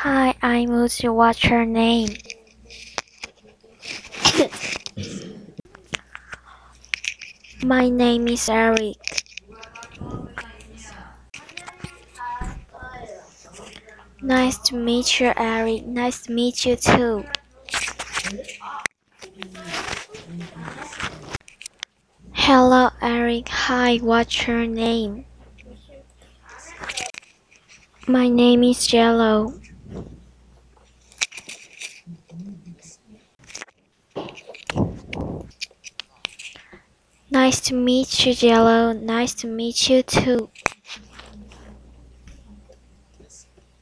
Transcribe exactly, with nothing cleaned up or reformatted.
Hi, I'm Lucy. What's your name? My name is Eric. Nice to meet you, Eric. Nice to meet you too. Hello, Eric. Hi, what's your name? My name is Yellow. Nice to meet you, Yellow. Nice to meet you too.